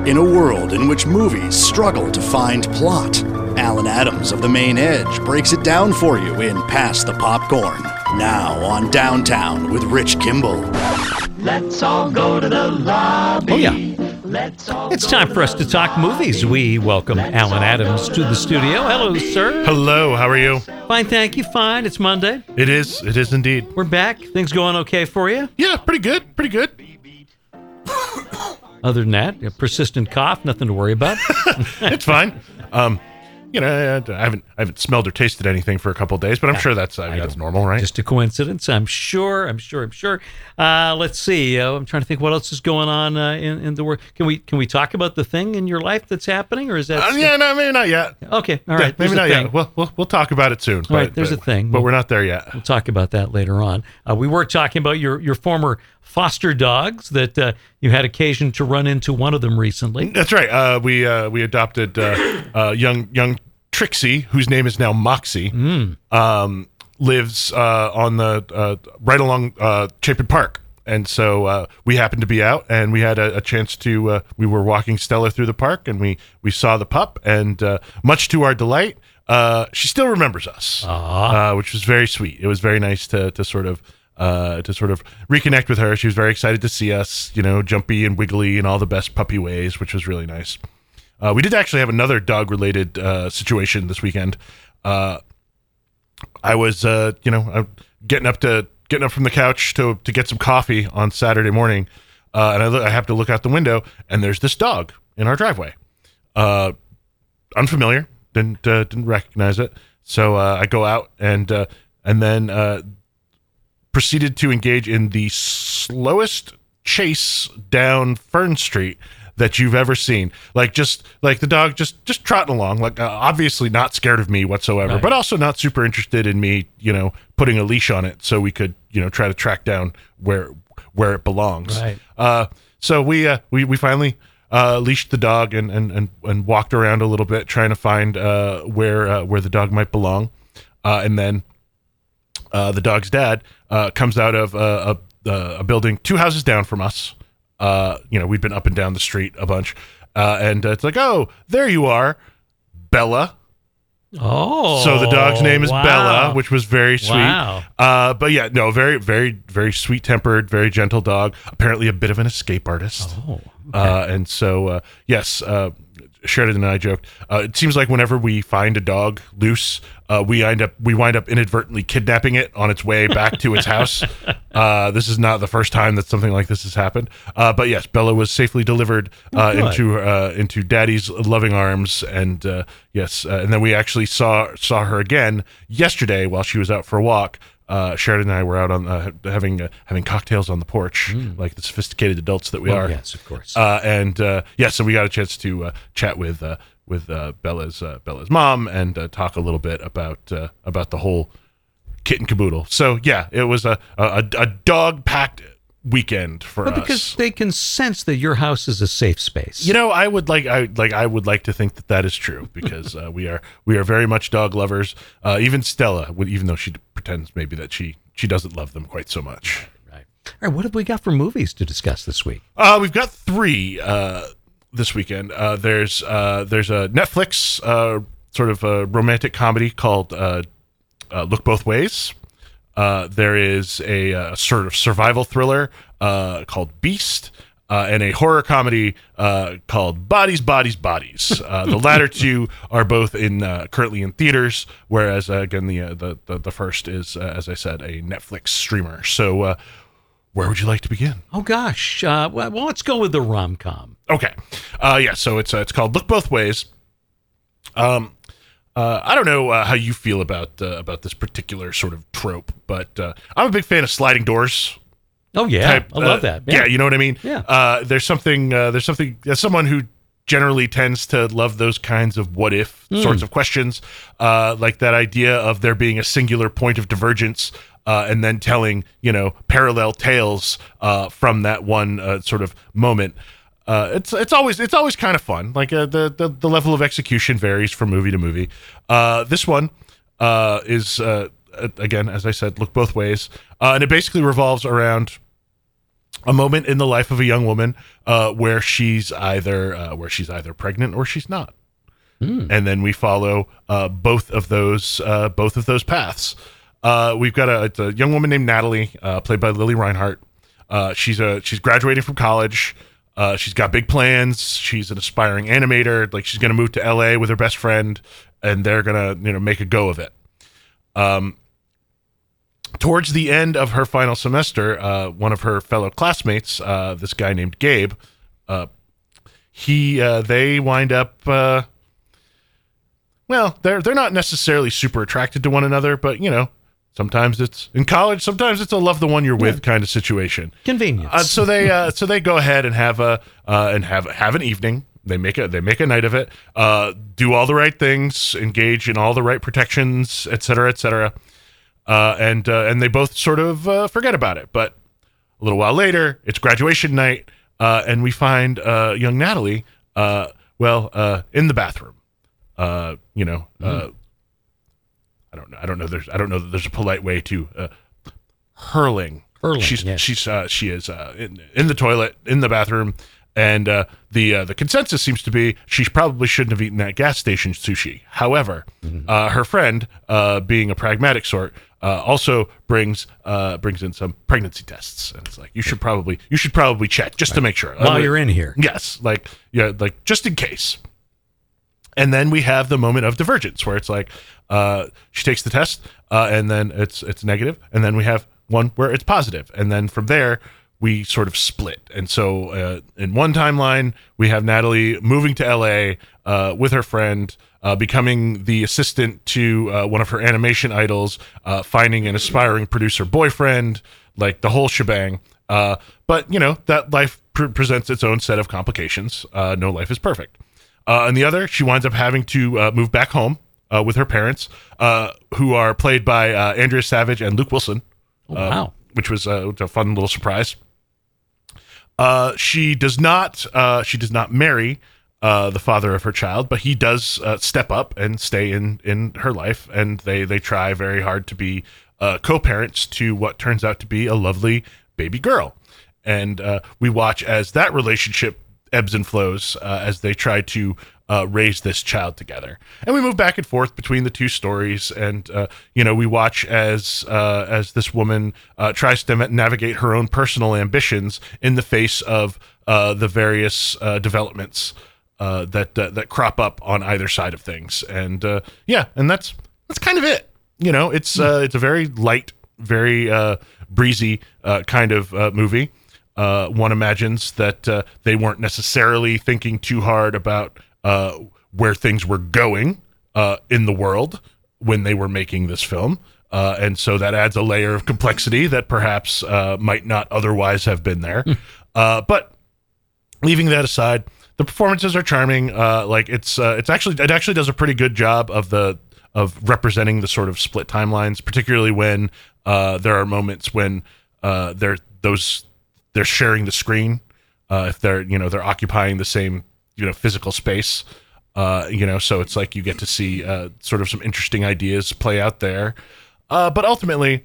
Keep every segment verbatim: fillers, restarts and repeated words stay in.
In a world in which movies struggle to find plot, Alan Adams of The Main Edge breaks it down for you in Pass the Popcorn. Now on Downtown with Rich Kimball. Let's all go to the lobby. Oh, yeah. Let's all It's go time to for us the to talk lobby. movies. We welcome Let's Alan all Adams go to to the studio. Hello, sir. Hello, how are you? Fine, thank you. Fine. It's Monday. It is, it is indeed. We're back. Things going okay for you? Yeah, pretty good, pretty good. Other than that, a persistent cough, nothing to worry about. It's fine. Um, you know, I haven't, I haven't smelled or tasted anything for a couple of days, but I'm sure that's, uh, that's normal, right? Just a coincidence, I'm sure. I'm sure. I'm sure. Uh, let's see. Uh, I'm trying to think what else is going on uh, in, in the world. Can we can we talk about the thing in your life that's happening, or is that? Uh, yeah, no, maybe not yet. Okay. All Yeah, right. maybe there's a not thing. yet. We'll, we'll we'll talk about it soon. All right, but- there's but- a thing. but we're not there yet. We'll talk about that later on. Uh, we were talking about your, your former foster dogs that uh, you had occasion to run into one of them recently. That's right. Uh, we uh, we adopted uh, uh, young young Trixie, whose name is now Moxie. Mm. Um, lives uh, on the uh, right along uh, Chapin Park, and so uh, we happened to be out, and we had a, a chance to. Uh, we were walking Stella through the park, and we we saw the pup, and uh, much to our delight, uh, she still remembers us, uh, which was very sweet. It was very nice to to sort of. Uh, to sort of reconnect with her. She was very excited to see us, you know, jumpy and wiggly in all the best puppy ways, which was really nice. Uh, we did actually have another dog-related uh, situation this weekend. Uh, I was, uh, you know, uh, getting up to getting up from the couch to to get some coffee on Saturday morning, uh, and I, look, I have to look out the window, and there's this dog in our driveway. Uh, unfamiliar, didn't uh, didn't recognize it, so uh, I go out and uh, and then. Uh, proceeded to engage in the slowest chase down Fern Street that you've ever seen. Like just like the dog just just trotting along, like uh, obviously not scared of me whatsoever, Right. but also not super interested in me, you know, putting a leash on it so we could, you know, try to track down where where it belongs. Right. Uh, so we uh, we we finally uh, leashed the dog and, and and and walked around a little bit trying to find uh, where uh, where the dog might belong, uh, and then. Uh, the dog's dad uh, comes out of uh, a, a building two houses down from us. Uh, you know, we'd been up and down the street a bunch. Uh, and uh, it's like, oh, there you are, Bella. Oh. So the dog's name is wow. Bella, which was very sweet. Wow. Uh, but yeah, no, very, very, very sweet-tempered, very gentle dog. Apparently a bit of an escape artist. Oh, okay. Uh, and so, uh, yes, uh, Sheridan and I joked. Uh, it seems like whenever we find a dog loose, uh, we wind up we wind up inadvertently kidnapping it on its way back to its house. Uh, this is not the first time that something like this has happened. Uh, but yes, Bella was safely delivered uh, Good. into uh, into Daddy's loving arms, and uh, yes, uh, and then we actually saw saw her again yesterday while she was out for a walk. Uh, Sheridan and I were out on uh, having uh, having cocktails on the porch, like the sophisticated adults that we Oh, are. yes, of course. Uh, and uh, yeah, so we got a chance to uh, chat with uh, with uh, Bella's uh, Bella's mom and uh, talk a little bit about uh, about the whole kit and caboodle. So yeah, it was a a, a dog packed weekend for But us. because they can sense that your house is a safe space. You know, I would like, I like, I would like to think that that is true because uh, we are, we are very much dog lovers. Uh, even Stella, would, even though she pretends maybe that she, she doesn't love them quite so much. Right. All right. What have we got for movies to discuss this week? Uh, we've got three uh, this weekend. Uh, there's, uh, there's a Netflix uh, sort of a romantic comedy called uh, uh, Look Both Ways. Uh, there is a, uh sort of survival thriller uh, called Beast, uh, and a horror comedy uh, called Bodies, Bodies, Bodies. Uh, the latter two are both in uh, currently in theaters, whereas uh, again the, uh, the the the first is, uh, as I said, a Netflix streamer. So, uh, where would you like to begin? Oh gosh. Uh, well, well, let's go with the rom-com. Okay, uh, yeah. So it's uh, it's called Look Both Ways. Um. Uh, I don't know uh, how you feel about uh, about this particular sort of trope, but uh, I'm a big fan of sliding doors. Oh yeah, Type, I love uh, that. Yeah. you know what I mean. Yeah. Uh, there's something. Uh, there's something. As someone who generally tends to love those kinds of what if Mm. sorts of questions, uh, like that idea of there being a singular point of divergence, uh, and then telling you know parallel tales uh, from that one uh, sort of moment. Uh, it's it's always it's always kind of fun. Like uh, the, the the level of execution varies from movie to movie. Uh, this one uh, is uh, again, as I said, Look Both Ways, uh, and it basically revolves around a moment in the life of a young woman uh, where she's either uh, where she's either pregnant or she's not, mm. and then we follow uh, both of those uh, both of those paths. Uh, we've got a, it's a young woman named Natalie, uh, played by Lily Reinhart. Uh, she's a she's graduating from college. Uh, she's got big plans. She's an aspiring animator. Like, she's going to move to L A with her best friend, and they're going to, you know, make a go of it. Um, towards the end of her final semester, uh, one of her fellow classmates, uh, this guy named Gabe, uh, he, uh, they wind up, uh, well, they're, they're not necessarily super attracted to one another, but, you know, sometimes it's in college. Sometimes it's a love the one you're with yeah. kind of situation. Convenience. Uh, so they, uh, so they go ahead and have a, uh, and have have an evening. They make a, they make a night of it. Uh, do all the right things, engage in all the right protections, et cetera, et cetera. Uh, and uh, and they both sort of uh, forget about it. But a little while later, it's graduation night, uh, and we find uh, young Natalie, uh, well, uh, in the bathroom. Uh, you know. Mm-hmm. Uh, I don't know. I don't know. There's. I don't know that there's a polite way to uh, hurling. Hurling. She's. Yes. She's. Uh, she is uh, in, in the toilet in the bathroom, and uh, the uh, the consensus seems to be she probably shouldn't have eaten that gas station sushi. However, mm-hmm. uh, her friend, uh, being a pragmatic sort, uh, also brings uh, brings in some pregnancy tests, and it's like you should probably you should probably check just right. to make sure while uh, you're in here. Yes, like yeah, like just in case. And then we have the moment of divergence where it's like uh, she takes the test uh, and then it's it's negative, and then we have one where it's positive, and then from there we sort of split. And so uh, in one timeline we have Natalie moving to L A uh, with her friend, uh, becoming the assistant to uh, one of her animation idols, uh, finding an aspiring producer boyfriend, like the whole shebang. Uh, but you know that life pre- presents its own set of complications. Uh, no life is perfect. Uh, and the other, she winds up having to uh, move back home uh, with her parents, uh, who are played by uh, Andrea Savage and Luke Wilson. Oh, wow. Uh, which was uh, a fun little surprise. Uh, she does not. Uh, she does not marry uh, the father of her child, but he does uh, step up and stay in, in her life, and they they try very hard to be uh, co-parents to what turns out to be a lovely baby girl. And uh, we watch as that relationship ebbs and flows uh, as they try to uh, raise this child together. And we move back and forth between the two stories, and uh, you know, we watch as uh, as this woman uh, tries to navigate her own personal ambitions in the face of uh, the various uh, developments uh, that uh, that crop up on either side of things. And uh, yeah, and that's that's kind of it. You know, it's uh, it's a very light, very uh, breezy uh, kind of uh, movie. Uh, one imagines that uh, they weren't necessarily thinking too hard about uh, where things were going uh, in the world when they were making this film. Uh, and so that adds a layer of complexity that perhaps uh, might not otherwise have been there. Mm. Uh, but leaving that aside, the performances are charming. Uh, like it's uh, it's actually it actually does a pretty good job of the of representing the sort of split timelines, particularly when uh, there are moments when uh, there those. They're sharing the screen. Uh, if they're, you know, they're occupying the same, you know, physical space, uh, you know, so it's like you get to see uh, sort of some interesting ideas play out there. Uh, but ultimately,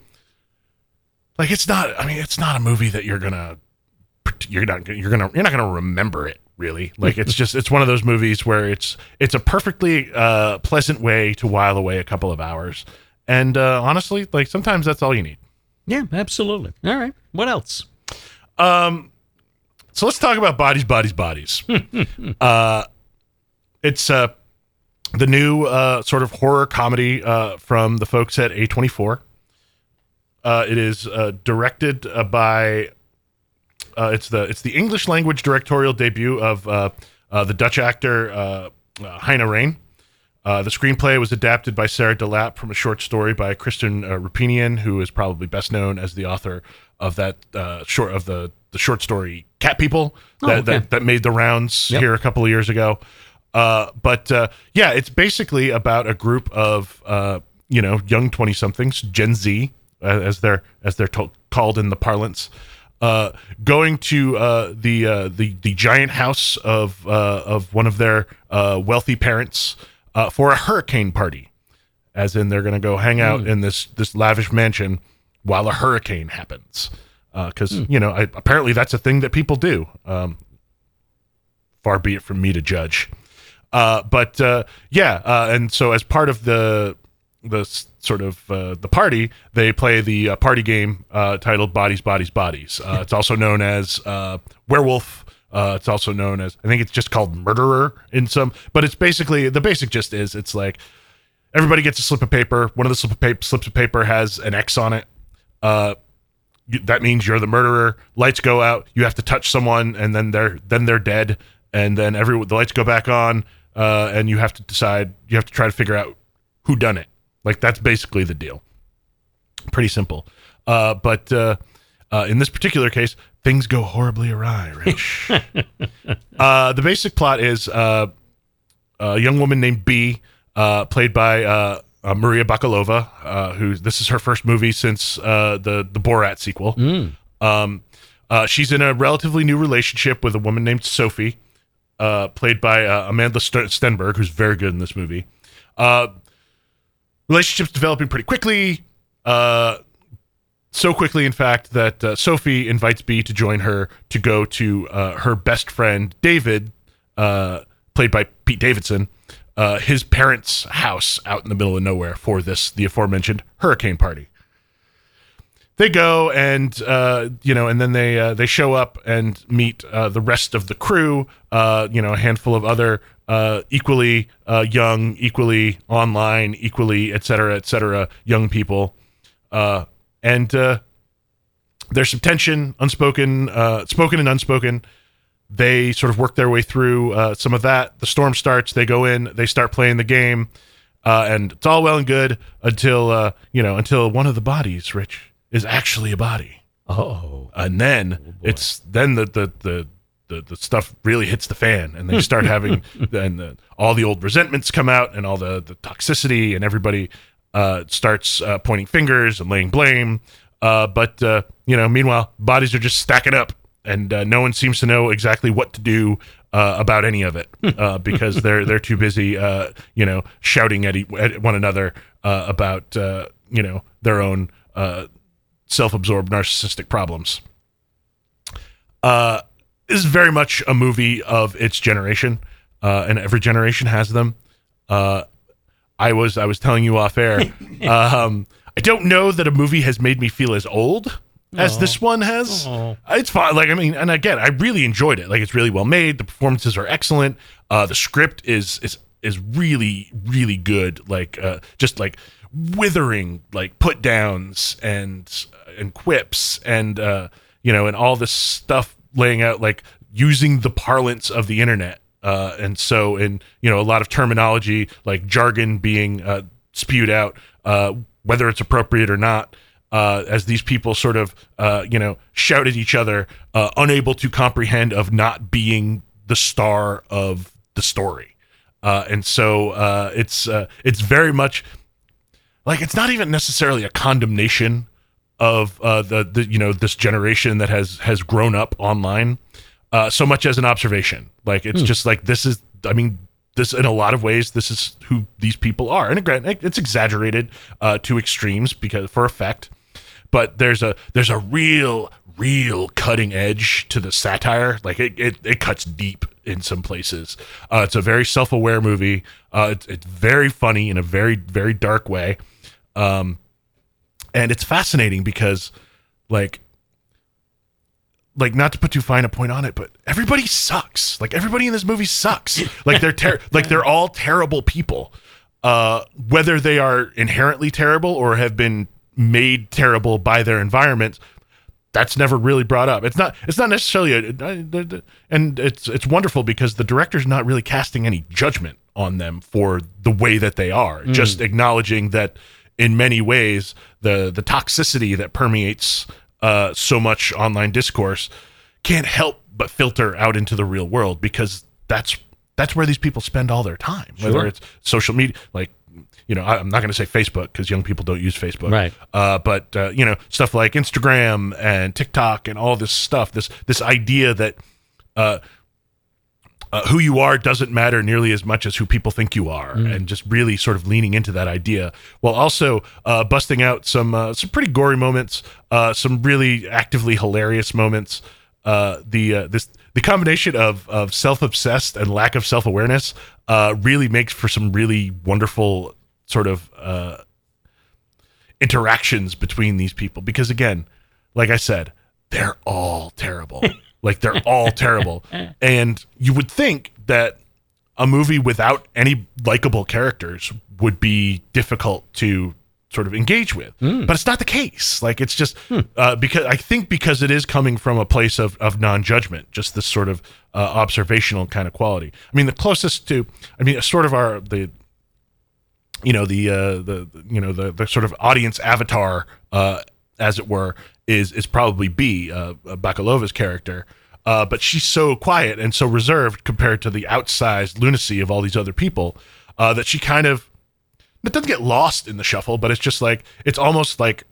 like, it's not, I mean, it's not a movie that you're gonna, you're not, you're gonna, you're not gonna remember it really. Like, it's just, it's one of those movies where it's, it's a perfectly uh, pleasant way to while away a couple of hours. And uh, honestly, like, sometimes that's all you need. Yeah, absolutely. All right. What else? Um, so let's talk about Bodies, Bodies, Bodies. uh, it's uh, the new uh, sort of horror comedy uh, from the folks at A twenty-four. Uh, it is uh, directed uh, by uh, it's the it's the English language directorial debut of uh, uh, the Dutch actor uh, uh, Heine Rijn. Uh, the screenplay was adapted by Sarah Delap from a short story by Kristen uh, Rupinian, who is probably best known as the author of that uh, short of the, the short story Cat People that, oh, okay. that that made the rounds yep. here a couple of years ago. Uh, but uh, yeah, it's basically about a group of uh, you know young twenty somethings, Gen Z, uh, as they're as they're to- called in the parlance, uh, going to uh, the uh, the the giant house of uh, of one of their uh, wealthy parents uh, for a hurricane party, as in they're going to go hang out mm. in this this lavish mansion while a hurricane happens. because uh, you know I, apparently that's a thing that people do. Um, far be it from me to judge, uh, but uh, yeah, uh, and so as part of the the s- sort of uh, the party, they play the uh, party game uh, titled Bodies, Bodies, Bodies. Uh, it's also known as uh, Werewolf. Uh, it's also known as, I think it's just called Murderer in some, but it's basically, the basic gist is it's like everybody gets a slip of paper. One of the slip of paper, slips of paper has an X on it. Uh, you, that means you're the murderer. Lights go out. You have to touch someone, and then they're then they're dead. And then every the lights go back on, uh, and you have to decide. You have to try to figure out who done it. Like that's basically the deal. Pretty simple. Uh, but uh, uh, in this particular case, things go horribly awry, Rich. uh, the basic plot is uh, a young woman named B, uh, played by uh, uh, Maria Bakalova, uh, who this is her first movie since uh, the the Borat sequel. Mm. Um, uh, she's in a relatively new relationship with a woman named Sophie, uh, played by uh, Amanda St- Stenberg, who's very good in this movie. Uh, relationship's developing pretty quickly. Uh, So quickly, in fact, that uh, Sophie invites B to join her to go to uh, her best friend, David, uh, played by Pete Davidson, uh, his parents' house out in the middle of nowhere for this, the aforementioned hurricane party. They go and, uh, you know, and then they uh, they show up and meet uh, the rest of the crew, uh, you know, a handful of other uh, equally uh, young, equally online, equally, et cetera, et cetera, young people. Uh And uh, there's some tension, unspoken, uh, spoken and unspoken. They sort of work their way through uh, some of that. The storm starts. They go in. They start playing the game, uh, and it's all well and good until uh, you know until one of the bodies, Rich, is actually a body. Oh, and then oh it's then the the the. The, the stuff really hits the fan, and they start having, and the, all the old resentments come out, and all the, the toxicity, and everybody uh, starts uh, pointing fingers and laying blame. Uh, but uh, you know, meanwhile, bodies are just stacking up, and uh, no one seems to know exactly what to do uh, about any of it uh, because they're they're too busy, uh, you know, shouting at, e- at one another uh, about uh, you know their own uh, self-absorbed narcissistic problems. Uh. This is very much a movie of its generation, uh, and every generation has them. Uh, I was I was telling you off air. um, I don't know that a movie has made me feel as old as Aww. this one has. Aww. It's fine. Like I mean, and again, I really enjoyed it. Like it's really well made. The performances are excellent. Uh, the script is is is really really good. Like uh, just like withering like put downs and and quips and uh, you know and all this stuff. Laying out like using the parlance of the internet, uh, and so in you know a lot of terminology like jargon being uh, spewed out, uh, whether it's appropriate or not, uh, as these people sort of uh, you know shout at each other, uh, unable to comprehend of not being the star of the story, uh, and so uh, it's uh, it's very much like it's not even necessarily a condemnation of uh, the, the you know this generation that has has grown up online, uh, so much as an observation. Like it's hmm. just like this is. I mean, this in a lot of ways, this is who these people are, and again, it's exaggerated uh, to extremes because for effect. But there's a there's a real real cutting edge to the satire. Like it it, it cuts deep in some places. Uh, it's a very self-aware movie. Uh, it's it's very funny in a very very dark way. Um, And it's fascinating because, like, like not to put too fine a point on it, but everybody sucks. Like everybody in this movie sucks. Like they're ter- like they're all terrible people. Uh, whether they are inherently terrible or have been made terrible by their environment, that's never really brought up. It's not. It's not necessarily a, and it's it's wonderful because the director's not really casting any judgment on them for the way that they are. Mm. Just acknowledging that. In many ways, the the toxicity that permeates uh, so much online discourse can't help but filter out into the real world because that's that's where these people spend all their time. Whether Sure. it's social media, like you know, I, I'm not going to say Facebook because young people don't use Facebook, right? Uh, but uh, you know, stuff like Instagram and TikTok and all this stuff. This this idea that uh, uh, who you are doesn't matter nearly as much as who people think you are, mm. and just really sort of leaning into that idea while also uh, busting out some uh, some pretty gory moments, uh, some really actively hilarious moments. Uh, the uh, this the combination of of self-obsessed and lack of self-awareness uh, really makes for some really wonderful sort of uh, interactions between these people, because again, like I said, they're all terrible. Like, they're all terrible. And you would think that a movie without any likable characters would be difficult to sort of engage with. Mm. But it's not the case. Like, it's just hmm. uh, because I think because it is coming from a place of, of non-judgment, just this sort of uh, observational kind of quality. I mean, the closest to, I mean, sort of our, the, you know, the, uh, the, you know, the, the sort of audience avatar, uh, as it were, is is probably B, uh, Bakalova's character. Uh, but she's so quiet and so reserved compared to the outsized lunacy of all these other people uh, that she kind of, it doesn't get lost in the shuffle, but it's just like, it's almost like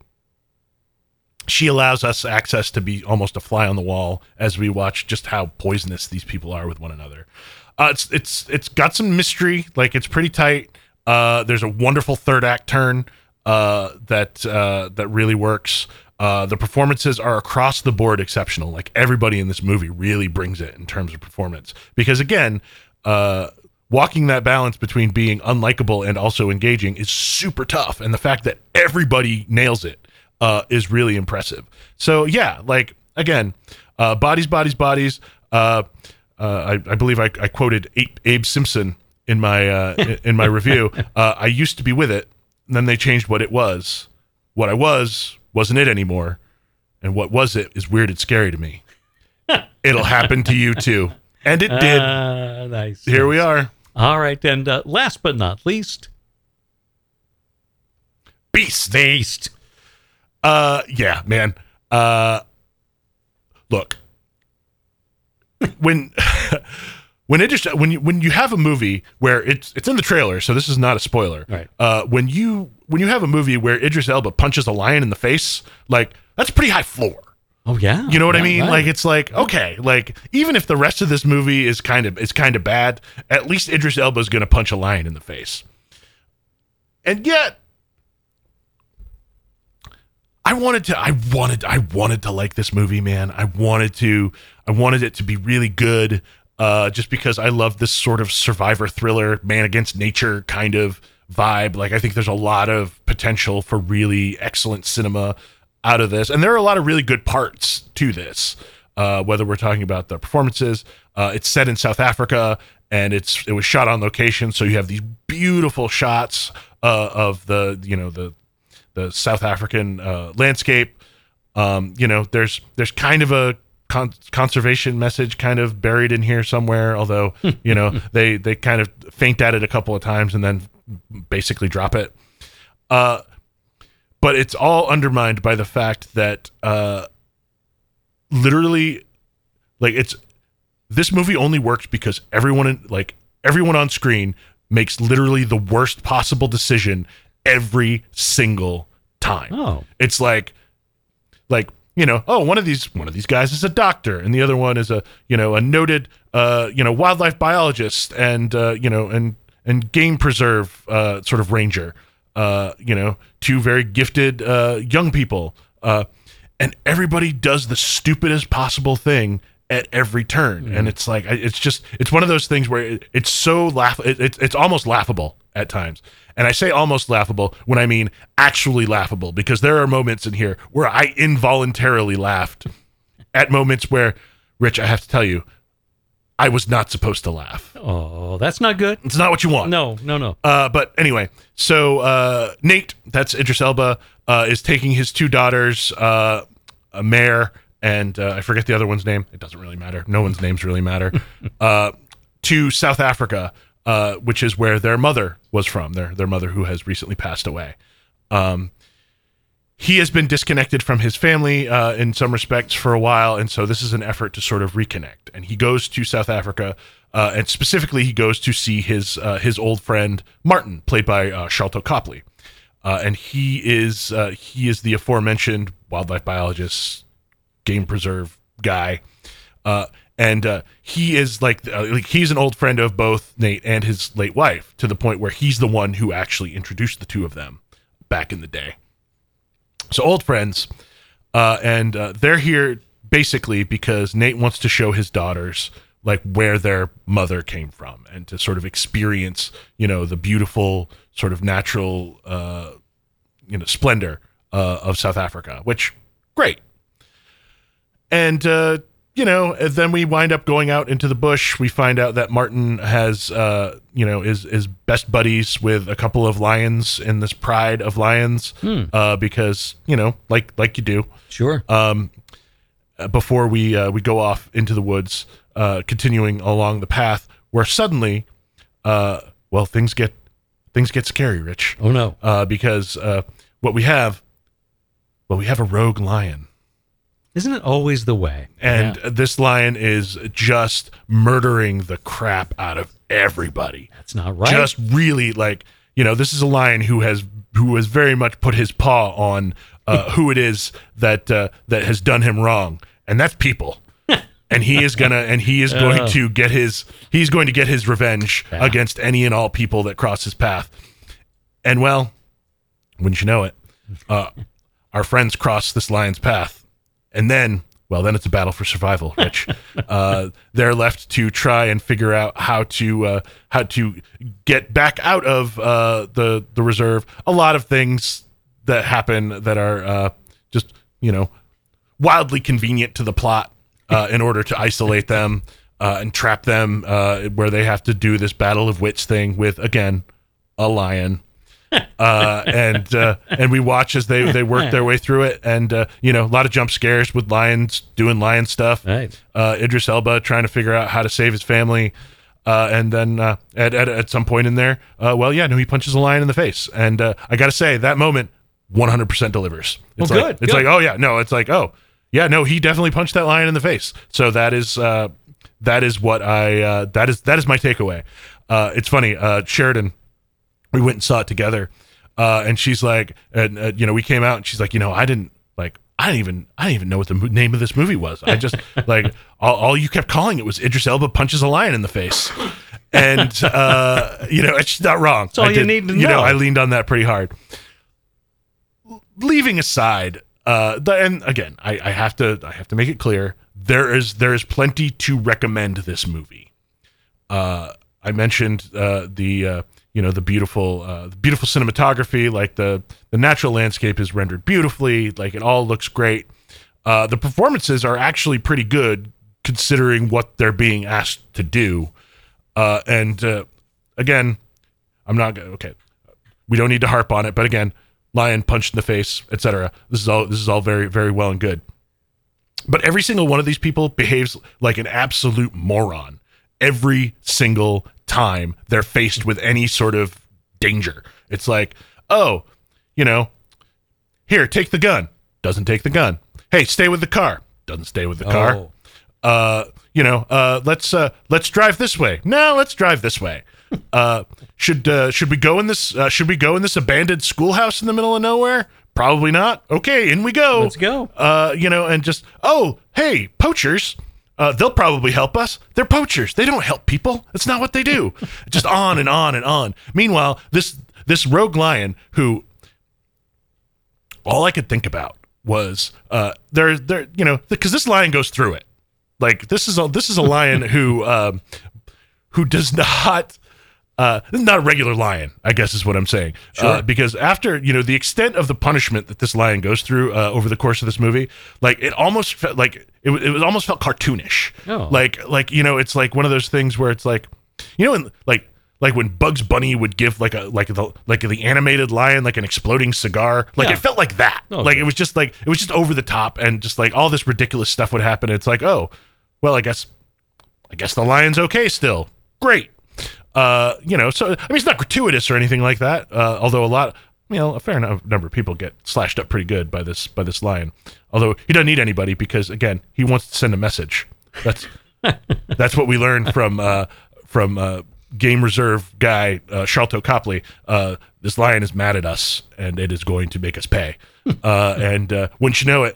she allows us access to be almost a fly on the wall as we watch just how poisonous these people are with one another. Uh, it's it's it's got some mystery, like it's pretty tight. Uh, there's a wonderful third act turn uh, that uh, that really works. Uh, the performances are across the board exceptional. Like, everybody in this movie really brings it in terms of performance. Because again, uh, walking that balance between being unlikable and also engaging is super tough. And the fact that everybody nails it uh, is really impressive. So yeah, like, again, uh, bodies, bodies, bodies. Uh, uh, I, I believe I, I quoted Abe, Abe Simpson in my uh, in my review. Uh, I used to be with it, and then they changed what it was. What I was wasn't it anymore, and what was it is weird and scary to me. It'll happen to you too, and it did. Uh, nice. Here nice. we are. All right, and uh, last but not least, Beast. Beast. Uh, yeah, man. Uh, look, when when it just when you when you have a movie where it's it's in the trailer, so this is not a spoiler. Right. Uh, when you when you have a movie where Idris Elba punches a lion in the face, like, that's pretty high floor. Oh yeah. You know what yeah, I mean? Right. Like, it's like, okay, like, even if the rest of this movie is kind of is kind of bad, at least Idris Elba is going to punch a lion in the face. And yet, I wanted to, I wanted, I wanted to like this movie, man. I wanted to, I wanted it to be really good, uh, just because I love this sort of survivor thriller, man against nature kind of vibe. Like, I think there's a lot of potential for really excellent cinema out of this, and there are a lot of really good parts to this. Uh, whether we're talking about the performances, uh, it's set in South Africa, and it's it was shot on location, so you have these beautiful shots uh, of the you know the the South African uh, landscape. Um, you know, there's there's kind of a con- conservation message kind of buried in here somewhere, although you know they they kind of feint at it a couple of times and then basically drop it. Uh, but it's all undermined by the fact that uh, literally, like, it's this movie only works because everyone in, like everyone on screen makes literally the worst possible decision every single time. Oh, it's like, like, you know, oh, one of these, one of these guys is a doctor, and the other one is a, you know, a noted, uh, you know, wildlife biologist, and uh, you know, and and game preserve uh, sort of ranger. Uh, you know, two very gifted uh, young people, uh, and everybody does the stupidest possible thing at every turn, mm. and it's like, it's just, it's one of those things where it, it's so laugh, it, it, it's almost laughable at times. And I say almost laughable when I mean actually laughable, because there are moments in here where I involuntarily laughed at moments where, Rich, I have to tell you, I was not supposed to laugh. Oh, that's not good. It's not what you want. No, no, no. Uh, but anyway, so uh, Nate, that's Idris Elba, uh, is taking his two daughters, uh, a Mare, and uh, I forget the other one's name. It doesn't really matter. No one's names really matter. uh, to South Africa, uh, which is where their mother was from, their their mother who has recently passed away. Um, he has been disconnected from his family uh, in some respects for a while, and so this is an effort to sort of reconnect. And he goes to South Africa, uh, and specifically he goes to see his uh, his old friend Martin, played by uh, Sharlto Copley. Uh, and he is uh, he is the aforementioned wildlife biologist, game preserve guy. Uh, And uh, he is like, uh, like he's an old friend of both Nate and his late wife, to the point where he's the one who actually introduced the two of them back in the day. So old friends, uh, and uh, they're here basically because Nate wants to show his daughters like where their mother came from, and to sort of experience, you know, the beautiful sort of natural, uh, you know, splendor uh, of South Africa, which great. And, uh, you know, then we wind up going out into the bush. We find out that Martin has, uh, you know, is is best buddies with a couple of lions in this pride of lions, hmm. uh, because, you know, like like you do. Sure. Um, before we uh, we go off into the woods, uh, continuing along the path, where suddenly, uh, well, things get things get scary, Rich. Oh no! Uh, because uh, what we have, well, we have a rogue lion. Isn't it always the way? And yeah. this lion is just murdering the crap out of everybody. That's not right. Just really, like, you know, this is a lion who has who has very much put his paw on uh, who it is that uh, that has done him wrong, and that's people. And he is gonna and he is going uh. to get his he's going to get his revenge yeah. against any and all people that cross his path. And well, wouldn't you know it, uh, our friends cross this lion's path. And then, well, then it's a battle for survival, Rich. uh, they're left to try and figure out how to uh, how to get back out of uh, the the reserve. A lot of things that happen that are uh, just, you know, wildly convenient to the plot uh, in order to isolate them uh, and trap them, uh, where they have to do this battle of wits thing with, again, a lion. uh, and uh, and we watch as they, they work their way through it, and uh, you know, a lot of jump scares with lions doing lion stuff. Right. Uh, Idris Elba trying to figure out how to save his family, uh, and then uh, at, at at some point in there, uh, well, yeah, no, he punches a lion in the face, and uh, I got to say that moment one hundred percent delivers. It's oh, like, good. It's good. like, oh yeah, no, it's like, oh yeah, no, he definitely punched that lion in the face. So that is uh, that is what I uh, that is that is my takeaway. Uh, it's funny, uh, Sheridan. We went and saw it together, uh, and she's like, and uh, you know, we came out, and she's like, you know, I didn't like, I didn't even, I didn't even know what the mo- name of this movie was. I just like all, all you kept calling it was Idris Elba punches a lion in the face, and uh, you know, it's not wrong. That's all I you did, need to you know. know. I leaned on that pretty hard. Leaving aside, uh, the, and again, I, I have to, I have to make it clear, there is there is plenty to recommend this movie. Uh, I mentioned uh, the. Uh, You know, the beautiful, uh, the beautiful cinematography, like the, the natural landscape is rendered beautifully. Like it all looks great. Uh, the performances are actually pretty good considering what they're being asked to do. Uh, and uh, again, I'm not gonna, okay. We don't need to harp on it, but again, lion punched in the face, et cetera. This is all, this is all very, very well and good. But every single one of these people behaves like an absolute moron every single time they're faced with any sort of danger. It's like, oh, you know, here, take the gun. Doesn't take the gun. Hey, stay with the car. Doesn't stay with the car. Oh. Uh, you know, uh, let's uh, let's drive this way. No, let's drive this way. Uh, should uh, should we go in this? Uh, should we go in this abandoned schoolhouse in the middle of nowhere? Probably not. Okay, in we go. Let's go. Uh, you know, and just, oh, hey, poachers. Uh, they'll probably help us. They're poachers. They don't help people. That's not what they do. Just on and on and on. Meanwhile, this this rogue lion who, all I could think about was uh, there there you know, because this lion goes through it. Like this is a this is a lion who um, who does not. Uh, this is not a regular lion, I guess is what I'm saying. Sure. Uh, because after, you know, the extent of the punishment that this lion goes through uh, over the course of this movie, like it almost felt like it, it was almost felt cartoonish. Oh. Like, like, you know, it's like one of those things where it's like, you know, in, like, like when Bugs Bunny would give like a, like the, like the animated lion, like an exploding cigar, like Yeah. it felt like that. Oh, like okay. it was just like, it was just over the top and just like all this ridiculous stuff would happen. It's like, oh, well, I guess, I guess the lion's okay still. Great. Uh, you know, so I mean, it's not gratuitous or anything like that. Uh, although a lot, you know, a fair enough number of people get slashed up pretty good by this by this lion. Although he doesn't need anybody because again, he wants to send a message. That's that's what we learned from uh, from uh, Game Reserve guy uh, Sharlto Copley. Uh, this lion is mad at us, and it is going to make us pay. Uh, and uh, wouldn't you know it,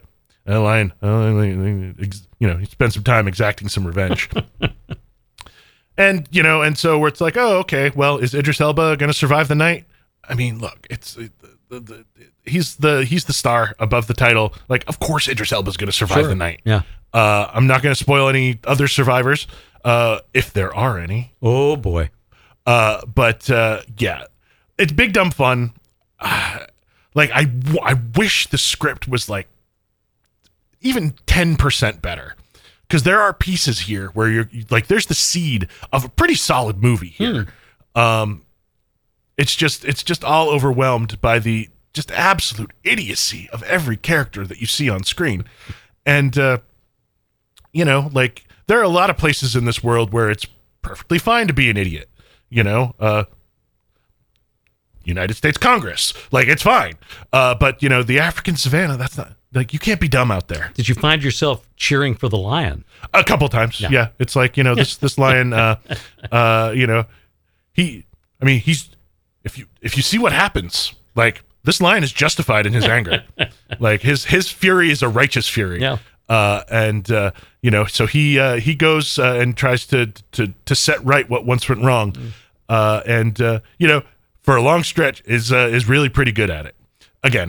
a lion, uh, you know, he spent some time exacting some revenge. And, you know, and so where it's like, oh, okay, well, is Idris Elba going to survive the night? I mean, look, it's it, the, the, he's the he's the star above the title. Like, of course, Idris Elba is going to survive Sure. the night. Yeah. Uh, I'm not going to spoil any other survivors, uh, if there are any. Oh boy. Uh, but uh, yeah, it's big dumb fun. Uh, like I, w- I wish the script was like even ten percent better. Because there are pieces here where you're like, there's the seed of a pretty solid movie here. Hmm. Um, it's just, it's just all overwhelmed by the just absolute idiocy of every character that you see on screen. And, uh, you know, like there are a lot of places in this world where it's perfectly fine to be an idiot, you know, uh, United States Congress, like it's fine. Uh, but you know, the African savannah, that's not, like, you can't be dumb out there. Did you find yourself cheering for the lion? A couple times. Yeah. yeah. It's like, you know, this, this lion, uh, uh, you know, he, I mean, he's, if you, if you see what happens, like this lion is justified in his anger. Like his, his fury is a righteous fury. Yeah. Uh, and, uh, you know, so he, uh, he goes, uh, and tries to, to, to set right what once went wrong. Mm. Uh, and, uh, you know, for a long stretch is, uh, is really pretty good at it. Again,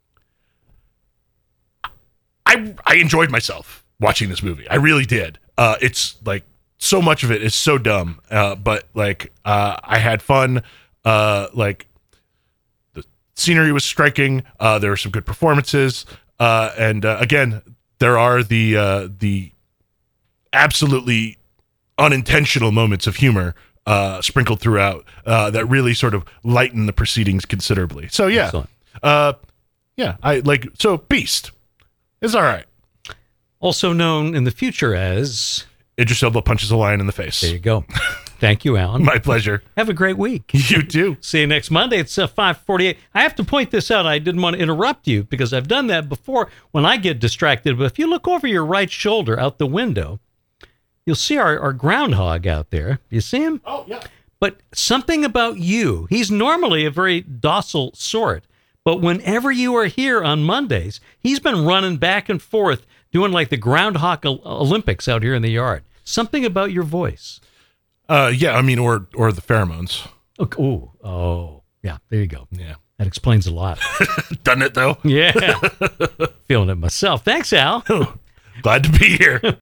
I I enjoyed myself watching this movie. I really did. Uh, it's like so much of it is so dumb, uh, but like uh, I had fun. Uh, like the scenery was striking. Uh, there were some good performances, uh, and uh, again, there are the uh, the absolutely unintentional moments of humor uh, sprinkled throughout uh, that really sort of lighten the proceedings considerably. So yeah, uh, yeah, I like so Beast. It's all right. Also known in the future as... Idris Elba punches a lion in the face. There you go. Thank you, Alan. My pleasure. Have a great week. You too. See you next Monday. It's uh, five forty-eight. I have to point this out. I didn't want to interrupt you because I've done that before when I get distracted. But if you look over your right shoulder out the window, you'll see our, our groundhog out there. You see him? Oh, yeah. But something about you, he's normally a very docile sort. But whenever you are here on Mondays, he's been running back and forth, doing like the Groundhog Olympics out here in the yard. Something about your voice. Uh, yeah, I mean, or or the pheromones. Oh, oh, oh, yeah, there you go. Yeah. That explains a lot. Done it, though. Yeah. Feeling it myself. Thanks, Al. Glad to be here.